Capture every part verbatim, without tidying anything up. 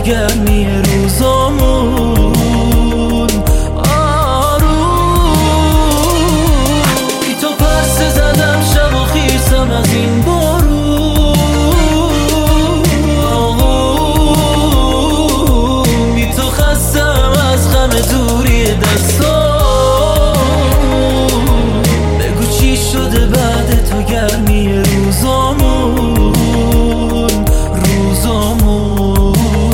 گرمی روزامون آروم. بی تو پرسه زدم شب و خیسم از این بارون آروم. بی تو خستم از غم دوری دستام. بگو چی شده بعد تو گرمی روزامون روزامون.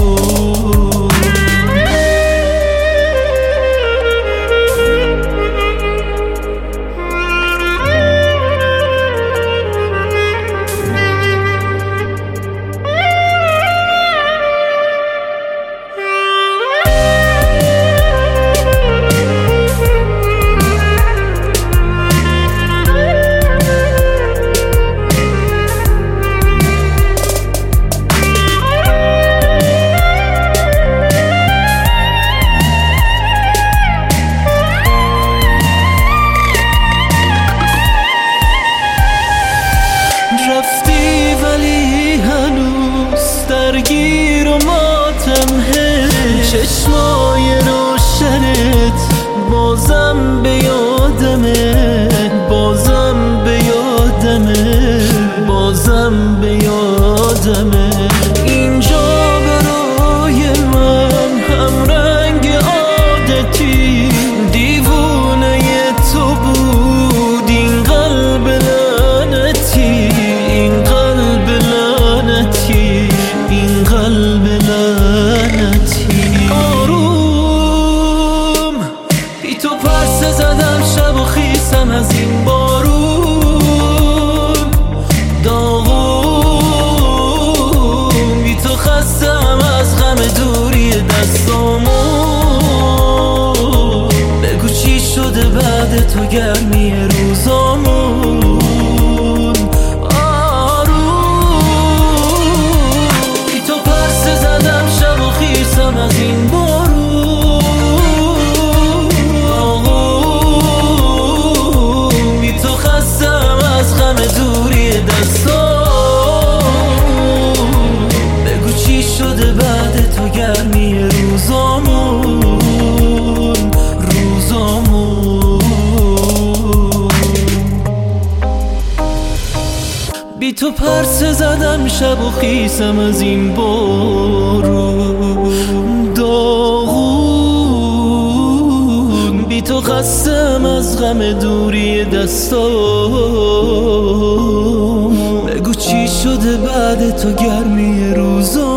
رفتی ولی هنوز درگیر و ماتمه. چشمای روشنت بازم به یادمه بازم به یادمه بازم به یادمه. اینجا برای من هم رنگ عادتی دیوونه تو بود. این قلب لعنتی این قلب لعنتی این قلب لعنتی آروم. بی تو پرسه زدم شب و خیسم از این بارون داغون. بی تو خستم از غم دوری دستامون. بگو چی شده بعد تو گرمی روزامون از این بارون آغوم. بی تو خستم از غم دوری دستام. بگو چی شده بعد تو گرمی روزامون روزامون. بی تو پرسه زدم شب و خیسم از این بارون داغون. بی تو خستم از غم دوری دستام. بگو چی شده بعد تو گرمی روزام